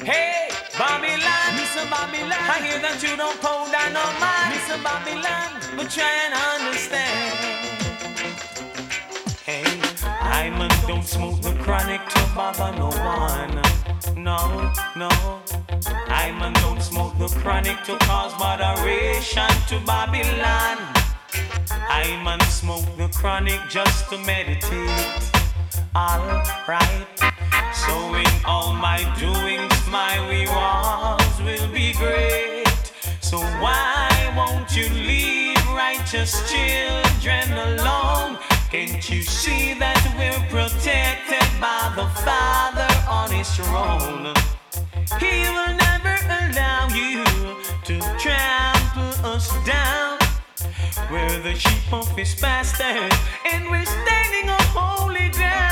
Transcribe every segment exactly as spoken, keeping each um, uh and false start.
Hey, Babylon, Mister Babylon, I hear that you don't hold down no mind, Mister Babylon, but try and understand. Hey, I'm a don't smoke the chronic to bother no one. No, no, I'm a don't smoke the chronic to cause moderation to Babylon. I'm a smoke the chronic just to meditate. Alright, so in all my doings, my rewards will be great. So why won't you leave righteous children alone? Can't you see that we're protected by the Father on His throne? He will never allow you to trample us down. We're the sheep of His pasture, and we're standing on holy ground.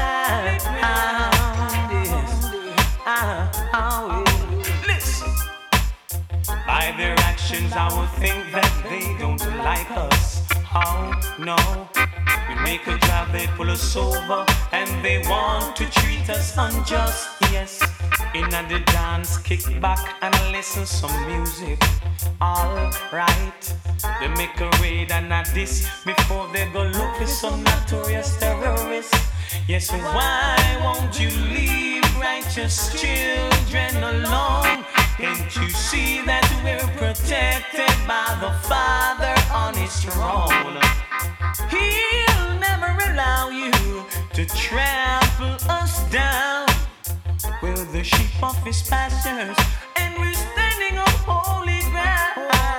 Listen, by their actions, I would think that they don't like us. Oh no, we make a drive, they pull us over, and they want to treat us unjust. Yes, in the dance, kick back and listen some music. Alright, they make a raid and a diss before they go look for some notorious terrorists. Yes, why won't you leave righteous children alone? Can't you see that we're protected by the Father on His throne? He'll never allow you to trample us down. We're the sheep of His pastures, and we're standing on holy ground.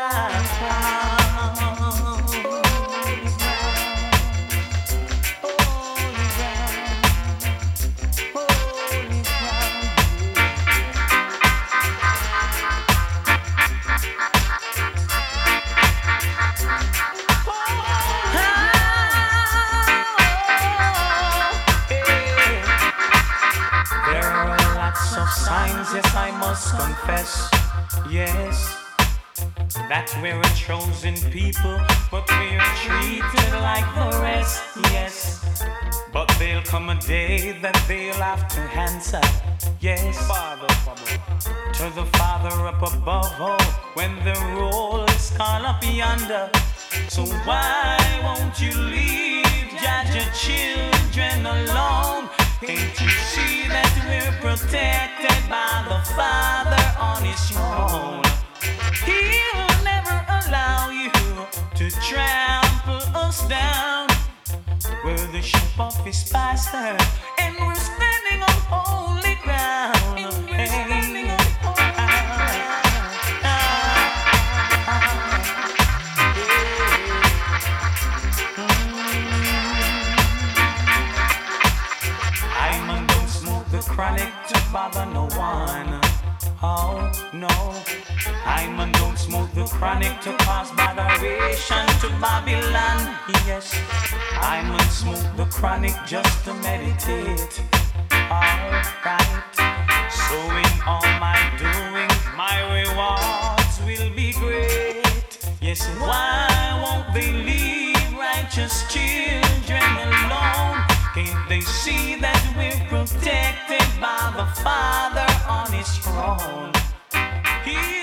Signs, yes, I must confess, yes, that we're a chosen people, but we're treated like the rest, yes. But there'll come a day that they'll have to answer, yes, Father, to the Father up above, oh, when the roll is called up yonder. So why won't you leave judge your children alone? Can't you see that we're protected by the Father on His throne? He'll never allow you to trample us down. We're the sheep of His pasture, and we're standing on holy ground. And we're standing on holy chronic to bother no one. Oh no, I'm a don't smoke the chronic to cause botheration to Babylon. Yes, I'm a smoke the chronic just to meditate. Alright, so in all my doings, my rewards will be great. Yes, why won't they leave righteous children alone? Can't they see that we're protected by the Father on His throne? He